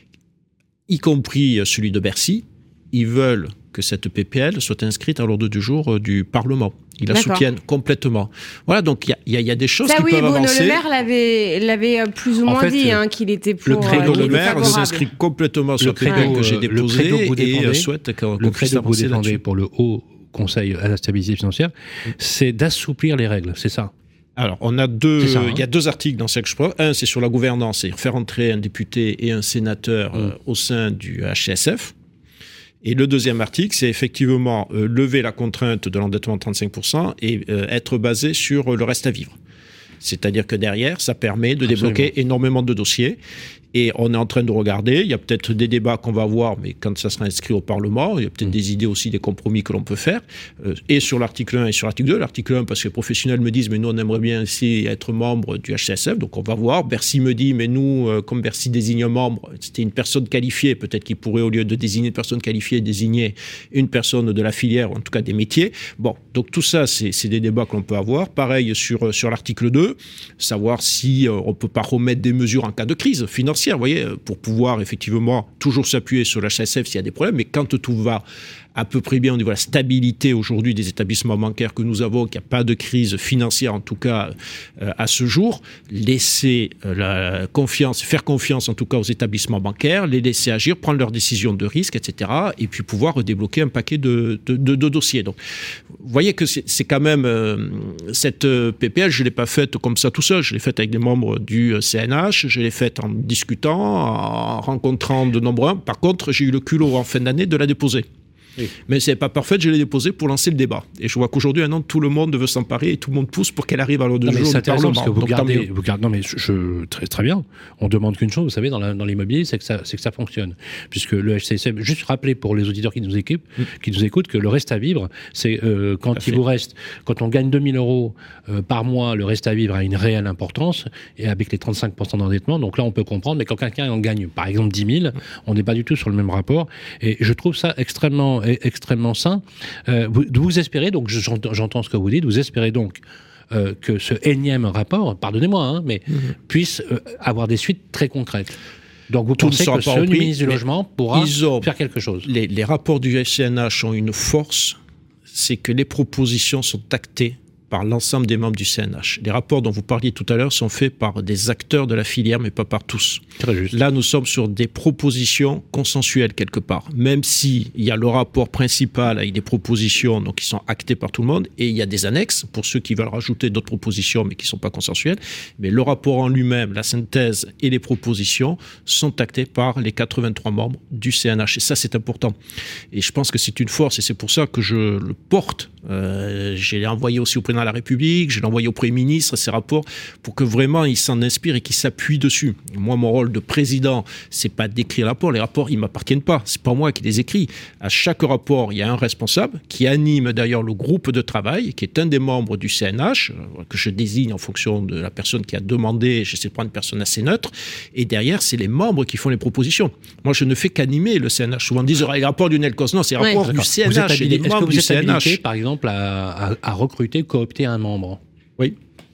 y compris celui de Bercy. Ils veulent que cette P P L soit inscrite à l'ordre du jour du Parlement. Ils la D'accord. soutiennent complètement. Voilà, donc il y, y, y a des choses Ça, qui oui, peuvent Bruno avancer. Le Maire l'avait, l'avait plus ou moins en fait, dit, hein, qu'il était pour... Le credo euh, Le Maire s'inscrit complètement sur le credo que j'ai déposé et souhaite qu'on, qu'on puisse avancer Le credo que vous défendez là-dessus. pour le Haut Conseil à la stabilité financière, mmh. c'est d'assouplir les règles, c'est ça? Alors, on a deux, ça, hein. il y a deux articles dans ce que je prends. Un, c'est sur la gouvernance, c'est faire entrer un député et un sénateur mmh. euh, au sein du H C S F. Et le deuxième article, c'est effectivement euh, lever la contrainte de l'endettement de trente-cinq pour cent et euh, être basé sur euh, le reste à vivre. C'est-à-dire que derrière, ça permet de Absolument. débloquer énormément de dossiers. Et on est en train de regarder, il y a peut-être des débats qu'on va avoir, mais quand ça sera inscrit au Parlement, il y a peut-être mmh. des idées aussi, des compromis que l'on peut faire, euh, et sur l'article un et sur l'article deux. L'article un, parce que les professionnels me disent, mais nous, on aimerait bien aussi être membre du H C S F, donc on va voir. Bercy me dit, mais nous, euh, comme Bercy désigne un membre, c'était une personne qualifiée, peut-être qu'il pourrait, au lieu de désigner une personne qualifiée, désigner une personne de la filière, ou en tout cas des métiers. Bon, donc tout ça, c'est, c'est des débats que l'on peut avoir. Pareil sur, sur l'article deux, savoir si euh, on ne peut pas remettre des mesures en cas de crise financière. Vous voyez, pour pouvoir effectivement toujours s'appuyer sur l'H C S F s'il y a des problèmes, mais quand tout va à peu près bien au niveau de la stabilité aujourd'hui des établissements bancaires que nous avons, qu'il n'y a pas de crise financière en tout cas euh, à ce jour, laisser euh, la confiance, faire confiance en tout cas aux établissements bancaires, les laisser agir, prendre leurs décisions de risque, et cetera, et puis pouvoir débloquer un paquet de, de, de, de dossiers. Donc, vous voyez que c'est, c'est quand même euh, cette euh, P P L, je ne l'ai pas faite comme ça tout seul, je l'ai faite avec des membres du C N H, je l'ai faite en discutant, en rencontrant de nombreux. Par contre, j'ai eu le culot en fin d'année de la déposer. Oui. Mais c'est pas parfait, je l'ai déposé pour lancer le débat. Et je vois qu'aujourd'hui, maintenant, tout le monde veut s'emparer et tout le monde pousse pour qu'elle arrive à l'ordre du jour du Parlement. Parce que vous gardez, vous gardez, non mais je, je, très, très bien. On demande qu'une chose, vous savez, dans, la, dans l'immobilier, c'est que, ça, c'est que ça fonctionne. Puisque le H C S F, juste rappeler pour les auditeurs qui nous équipent, mmh. qui nous écoutent, que le reste à vivre, c'est euh, quand il vous reste, quand on gagne deux mille euros euh, par mois, le reste à vivre a une réelle importance, et avec les trente-cinq pour cent d'endettement, donc là on peut comprendre, mais quand quelqu'un en gagne par exemple dix mille, mmh. on n'est pas du tout sur le même rapport. Et je trouve ça extrêmement, extrêmement simple. Euh, vous, vous espérez, donc j'entends, j'entends ce que vous dites, vous espérez donc euh, que ce énième rapport, pardonnez-moi, hein, mais mmh. puisse euh, avoir des suites très concrètes. Donc vous Tout pensez que ce repris, ministre du Logement pourra ont, faire quelque chose. Les, les rapports du C N H ont une force, c'est que les propositions sont actées par l'ensemble des membres du C N H. Les rapports dont vous parliez tout à l'heure sont faits par des acteurs de la filière, mais pas par tous. Très juste. Là, nous sommes sur des propositions consensuelles quelque part, même s'il y a le rapport principal avec des propositions donc, qui sont actées par tout le monde, et il y a des annexes pour ceux qui veulent rajouter d'autres propositions, mais qui ne sont pas consensuelles. Mais le rapport en lui-même, la synthèse et les propositions sont actées par les quatre-vingt-trois membres du C N H. Et ça, c'est important. Et je pense que c'est une force, et c'est pour ça que je le porte. Euh, j'ai envoyé aussi au président de la République, je l'ai envoyé au Premier ministre, ces rapports, pour que vraiment il s'en inspire et qu'il s'appuie dessus. Moi, mon rôle de président, c'est pas d'écrire les rapports. Les rapports, ils m'appartiennent pas. C'est pas moi qui les écris. À chaque rapport, il y a un responsable qui anime d'ailleurs le groupe de travail, qui est un des membres du C N H, que je désigne en fonction de la personne qui a demandé. J'essaie de prendre une personne assez neutre. Et derrière, c'est les membres qui font les propositions. Moi, je ne fais qu'animer le C N H. Souvent, on dit les rapports du Nelcos. Non, c'est les rapports ouais, du C N H. Habilité, et les membres du C N H. Habilité, par exemple, à, à, à recruter, coopter un membre. Oui.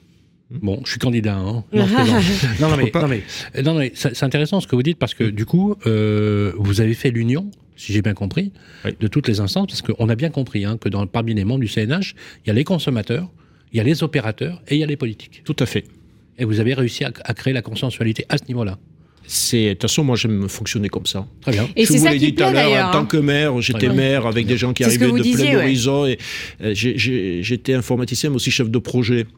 Bon, je suis candidat. Hein. Non, non, non, mais, non, mais, non, mais c'est intéressant ce que vous dites parce que du coup, euh, vous avez fait l'union, si j'ai bien compris, oui. de toutes les instances, parce qu'on a bien compris hein, que dans, parmi les membres du C N H, il y a les consommateurs, il y a les opérateurs et il y a les politiques. Tout à fait. Et vous avez réussi à, à créer la consensualité à ce niveau-là. C'est, de toute façon, moi, j'aime fonctionner comme ça. Très bien. Et je c'est vous ça l'ai qui dit tout à l'heure, en tant que maire, j'étais maire avec des gens qui c'est arrivaient de disiez, plein ouais. horizon. Et, euh, j'ai, j'ai, j'étais informaticien, mais aussi chef de projet.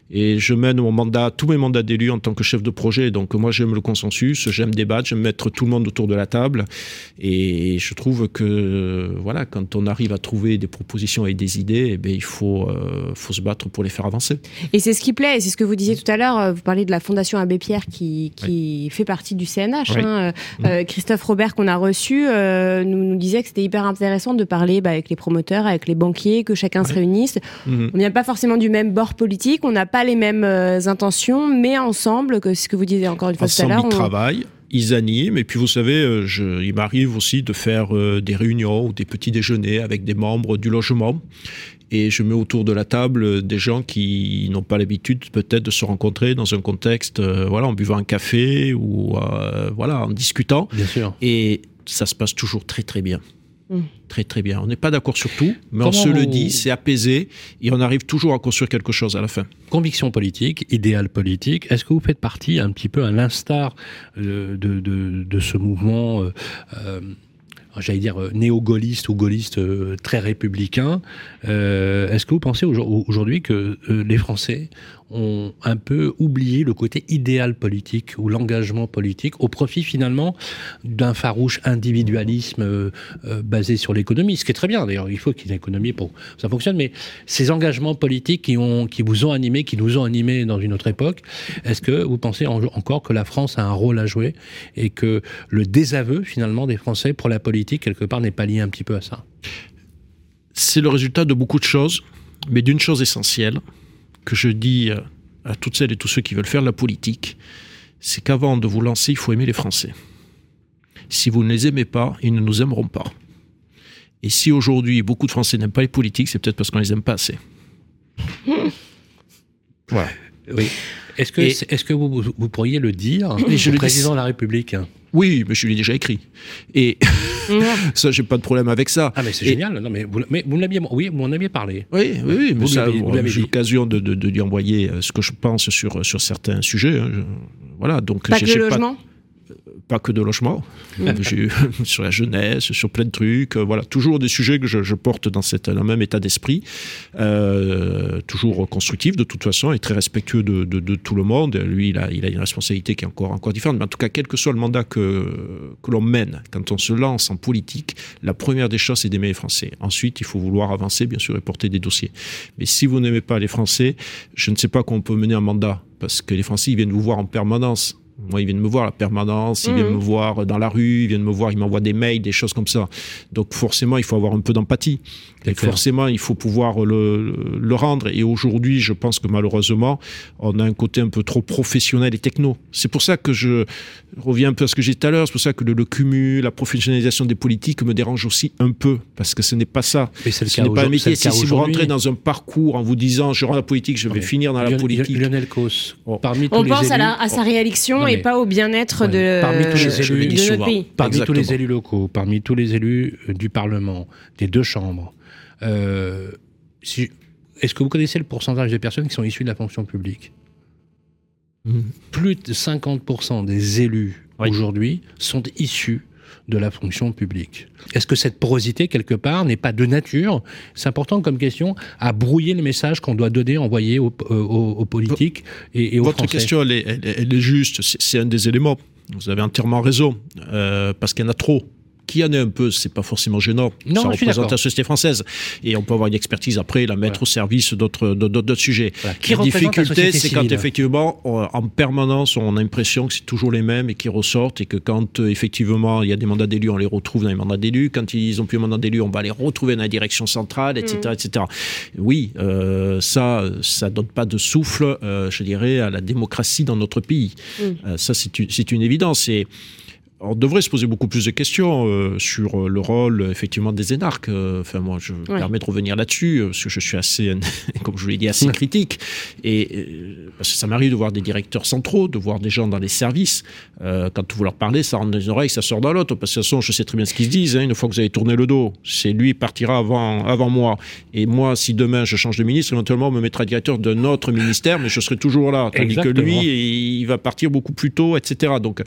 Et je mène mon mandat, tous mes mandats d'élu en tant que chef de projet. Donc moi, j'aime le consensus, j'aime débattre, j'aime mettre tout le monde autour de la table. Et je trouve que, voilà, quand on arrive à trouver des propositions et des idées, eh bien, il faut, euh, faut se battre pour les faire avancer. Et c'est ce qui plaît, et c'est ce que vous disiez tout à l'heure. Vous parlez de la Fondation Abbé Pierre qui, qui oui. fait partie du C N H. Oui. Hein. Mmh. Euh, Christophe Robert, qu'on a reçu, euh, nous, nous disait que c'était hyper intéressant de parler bah, avec les promoteurs, avec les banquiers, que chacun oui. se réunisse. Mmh. On vient pas forcément du même bord politique, on n'a pas les mêmes euh, intentions, mais ensemble, que ce que vous disiez encore une fois ensemble, tout à l'heure. Ils on... travaillent, ils animent, et puis vous savez, je, il m'arrive aussi de faire euh, des réunions ou des petits déjeuners avec des membres du logement. Et je mets autour de la table des gens qui n'ont pas l'habitude peut-être de se rencontrer dans un contexte, euh, voilà, en buvant un café ou euh, voilà, en discutant. Bien sûr. Et ça se passe toujours très très bien. Mmh. Très très bien. On n'est pas d'accord sur tout, mais Comment on se le dit, c'est apaisé et on arrive toujours à construire quelque chose à la fin. Conviction politique, idéal politique, est-ce que vous faites partie un petit peu à l'instar de, de, de, de ce mouvement euh, euh, j'allais dire néo-gaulliste ou gaulliste euh, très républicain. Euh, est-ce que vous pensez aujourd'hui que euh, les Français ont un peu oublié le côté idéal politique ou l'engagement politique au profit finalement d'un farouche individualisme euh, euh, basé sur l'économie, ce qui est très bien d'ailleurs, il faut qu'il y ait une économie pour que ça fonctionne, mais ces engagements politiques qui, ont, qui vous ont animé, qui nous ont animés dans une autre époque, est-ce que vous pensez en, encore que la France a un rôle à jouer et que le désaveu finalement des Français pour la politique quelque part n'est pas lié un petit peu à ça? C'est le résultat de beaucoup de choses, mais d'une chose essentielle que je dis à toutes celles et tous ceux qui veulent faire de la politique, c'est qu'avant de vous lancer, il faut aimer les Français. Si vous ne les aimez pas, ils ne nous aimeront pas. Et si aujourd'hui, beaucoup de Français n'aiment pas les politiques, c'est peut-être parce qu'on ne les aime pas assez. Voilà. Oui. Est-ce que, et, est-ce que vous, vous pourriez le dire au je président dis... de la République? Oui, mais je lui ai déjà écrit. Et ça, j'ai pas de problème avec ça. Ah, mais c'est et... génial. Non, mais vous, mais vous l'aviez, oui, vous en aviez parlé. Oui, oui, oui. Mais ça, bon, j'ai eu l'occasion de, de, de lui envoyer ce que je pense sur, sur certains sujets. Hein. Je, voilà, donc. Pas j'ai, que j'ai le logement. Pas... Pas que de logement, j'ai, sur la jeunesse, sur plein de trucs, euh, voilà, toujours des sujets que je, je porte dans, cette, dans le même état d'esprit, euh, toujours constructif de toute façon et très respectueux de, de, de tout le monde. Lui, il a, il a une responsabilité qui est encore, encore différente, mais en tout cas, quel que soit le mandat que, que l'on mène, quand on se lance en politique, la première des choses, c'est d'aimer les Français. Ensuite, il faut vouloir avancer, bien sûr, et porter des dossiers. Mais si vous n'aimez pas les Français, je ne sais pas comment on peut mener un mandat, parce que les Français, ils viennent vous voir en permanence. Moi, ils viennent me voir à la permanence, ils mmh. viennent me voir dans la rue, ils viennent me voir, ils m'envoient des mails, des choses comme ça. Donc forcément, il faut avoir un peu d'empathie. Et forcément, il faut pouvoir le, le rendre. Et aujourd'hui, je pense que malheureusement, on a un côté un peu trop professionnel et techno. C'est pour ça que je reviens un peu à ce que j'ai dit tout à l'heure. C'est pour ça que le, le cumul, la professionnalisation des politiques me dérange aussi un peu. Parce que ce n'est pas ça. Mais c'est le ce cas n'est pas un métier. Si, si vous rentrez dans un parcours en vous disant, je rentre dans la politique, je vais ouais. finir dans la Lionel, politique. Lionel Causse, oh. parmi tous on les pense élus, à, la, à sa réélection oh. et pas au bien-être ouais. de, parmi tous les élus, de notre souvent. pays. Parmi Exactement. tous les élus locaux, parmi tous les élus du Parlement, des deux chambres, Euh, si, est-ce que vous connaissez le pourcentage des personnes qui sont issues de la fonction publique? mmh. Plus de cinquante pour cent des élus oui. aujourd'hui sont issus de la fonction publique. Est-ce que cette porosité, quelque part, n'est pas de nature, c'est important comme question, à brouiller le message qu'on doit donner, envoyer aux, aux, aux politiques et, et aux Votre Français? question, elle est, elle, elle est juste, c'est, c'est un des éléments. Vous avez entièrement raison, euh, parce qu'il y en a trop. Qui en est un peu, c'est pas forcément gênant. Non, ça représente la société française. Et on peut avoir une expertise après, la mettre voilà. au service d'autres, d'autres, d'autres sujets. Voilà. Qui la difficulté, c'est quand effectivement, on, en permanence, on a l'impression que c'est toujours les mêmes et qui ressortent et que quand euh, effectivement il y a des mandats d'élus, on les retrouve dans les mandats d'élus. Quand ils ont plus un mandat d'élus, on va les retrouver dans la direction centrale, et cetera, mmh. et cetera. Oui, euh, ça, ça donne pas de souffle, euh, je dirais, à la démocratie dans notre pays. Mmh. Euh, ça, c'est une, c'est une évidence. Et on devrait se poser beaucoup plus de questions euh, sur le rôle, effectivement, des énarques. Euh, enfin, moi, je me ouais. permets de revenir là-dessus, parce que je suis assez, comme je vous l'ai dit, assez critique. Et euh, parce que ça m'arrive de voir des directeurs centraux, de voir des gens dans les services. Euh, quand vous leur parlez, ça rentre dans une oreille, ça sort dans l'autre. Parce que de toute façon, je sais très bien ce qu'ils se disent. Hein, une fois que vous avez tourné le dos, c'est lui partira avant, avant moi. Et moi, si demain je change de ministre, éventuellement, on me mettra directeur d'un autre ministère, mais je serai toujours là. Tandis Exactement. que lui, il va partir beaucoup plus tôt, et cetera. Donc,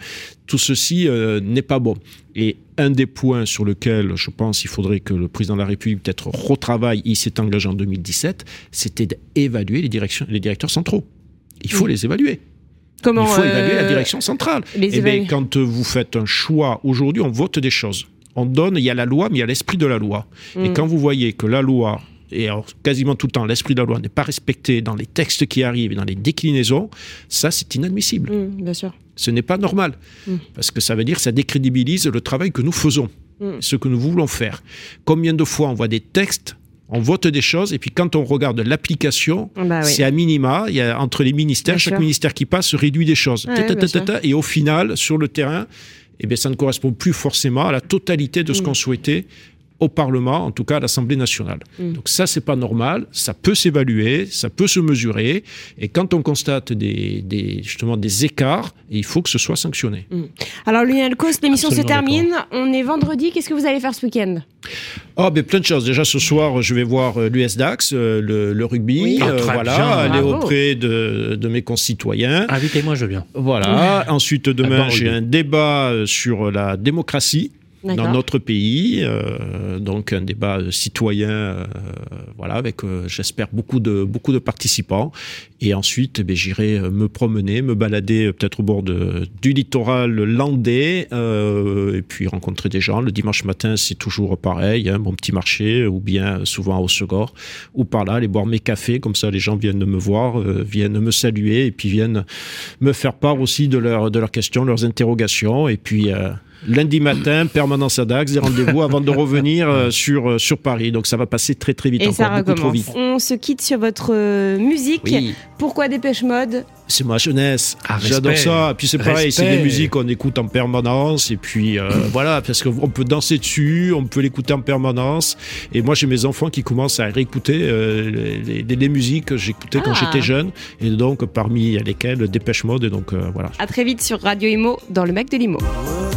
tout ceci euh, n'est pas bon. Et un des points sur lequel je pense qu'il faudrait que le président de la République peut-être retravaille, il s'est engagé en deux mille dix-sept, c'était d'évaluer les, directions, les directeurs centraux. Il faut oui. les évaluer. Comment, il faut euh, évaluer la direction centrale. Et bien, quand vous faites un choix, aujourd'hui, on vote des choses. On donne, il y a la loi, mais il y a l'esprit de la loi. Mm. Et quand vous voyez que la loi, et alors, quasiment tout le temps, l'esprit de la loi n'est pas respecté dans les textes qui arrivent et dans les déclinaisons, ça, c'est inadmissible. Mm, bien sûr. Ce n'est pas normal. Mm. Parce que ça veut dire que ça décrédibilise le travail que nous faisons, mm. ce que nous voulons faire. Combien de fois on voit des textes, on vote des choses, et puis quand on regarde l'application, bah oui. c'est à minima, il y a, entre les ministères, bien chaque sûr. ministère qui passe réduit des choses. Ouais, tata, tata, tata, et au final, sur le terrain, eh bien, ça ne correspond plus forcément à la totalité de ce mmh. qu'on souhaitait au Parlement, en tout cas à l'Assemblée nationale. Mmh. Donc ça, c'est pas normal, ça peut s'évaluer, ça peut se mesurer, et quand on constate des, des, justement des écarts, il faut que ce soit sanctionné. Mmh. Alors Lionel Causse, l'émission Absolument se termine, d'accord. on est vendredi, qu'est-ce que vous allez faire ce week-end ? Oh, ben, plein de choses. Déjà, ce soir, je vais voir l'U S Dax, le, le rugby. Oui. Euh, ah, voilà, bien, aller bravo. auprès de, de mes concitoyens. Invitez-moi, je viens. Voilà. Mmh. Ensuite, demain, j'ai un débat sur la démocratie. D'accord. Dans notre pays, euh, donc un débat citoyen, euh, voilà, avec, euh, j'espère, beaucoup de, beaucoup de participants. Et ensuite, eh bien, j'irai me promener, me balader peut-être au bord de, du littoral landais, euh, et puis rencontrer des gens. Le dimanche matin, c'est toujours pareil, hein, mon petit marché, ou bien souvent à Hossegor, ou par là, aller boire mes cafés, comme ça les gens viennent me voir, euh, viennent me saluer, et puis viennent me faire part aussi de, leur, de leurs questions, leurs interrogations, et puis... Euh, lundi matin, permanence à Dax, des rendez-vous avant de revenir euh, sur, euh, sur Paris. Donc ça va passer très très vite, et encore ça beaucoup trop vite. On se quitte sur votre euh, musique. Oui. Pourquoi Dépêche Mode ? C'est ma jeunesse. Ah, j'adore ça. Et puis c'est pareil, respect. C'est des musiques qu'on écoute en permanence. Et puis euh, voilà, parce qu'on peut danser dessus, on peut l'écouter en permanence. Et moi, j'ai mes enfants qui commencent à réécouter euh, les, les, les musiques que j'écoutais ah. quand j'étais jeune. Et donc, parmi lesquelles Dépêche Mode. Et donc, euh, voilà. À très vite sur Radio Imo, dans le Mac de Limo.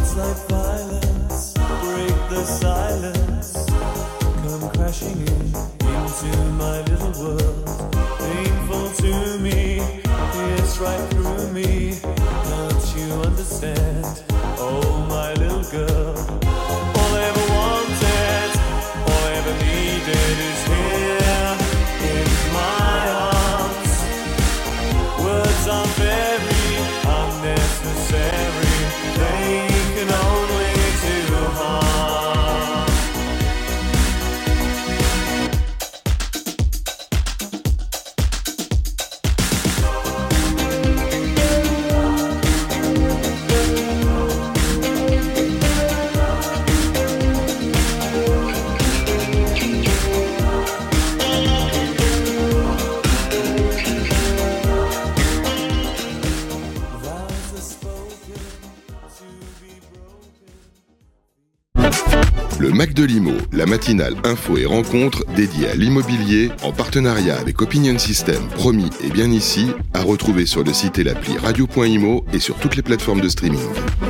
Right through me, don't you understand? Oh, my little girl. All I ever wanted, all I ever needed is here in my arms. Words are very unnecessary, they can only do harm. Le Mac de Limo, la matinale info et rencontre dédiée à l'immobilier en partenariat avec Opinion System, promis et bien ici, à retrouver sur le site et l'appli radio point imo et sur toutes les plateformes de streaming.